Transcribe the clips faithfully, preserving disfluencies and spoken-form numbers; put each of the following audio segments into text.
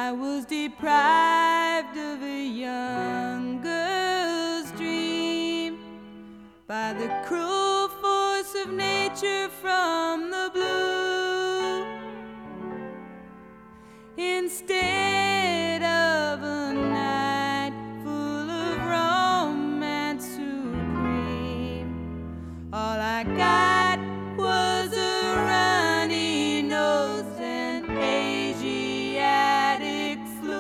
I was deprived of a young girl's dream by the cruel force of nature from the blue. Instead of a night full of romance supreme, all I got was a runny nose and Asiatic flu.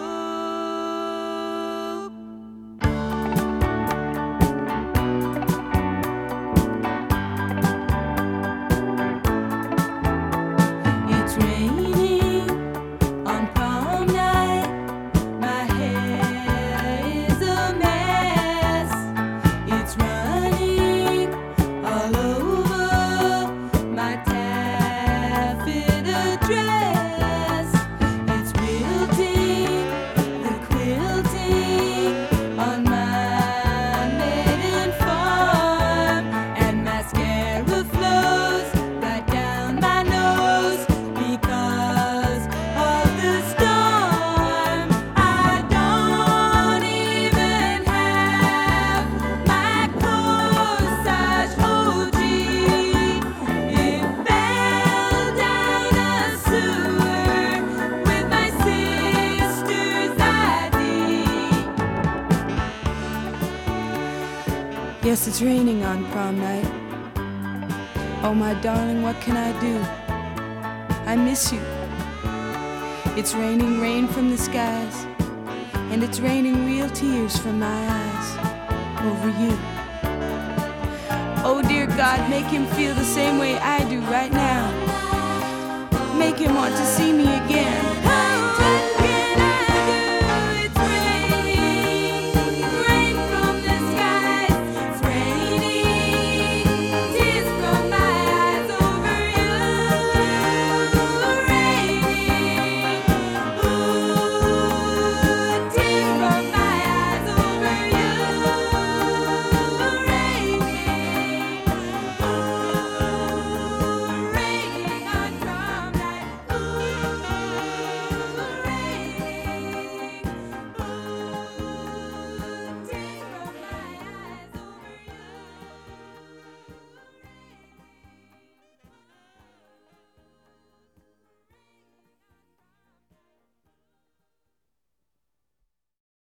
It's raining on prom night. My hair is a mess. It's running all over my taffeta dress. It's wilting, the quilting on my maiden farm, and mascara flows right down my nose because of the storm. I don't even have my corsage. Oh gee, it fell down a sewer with my sister's I D. Yes, it's raining on prom night. Oh my darling, what can I do? I miss you. It's raining rain from the skies, and it's raining real tears from my eyes over you. Oh dear God, make him feel the same way I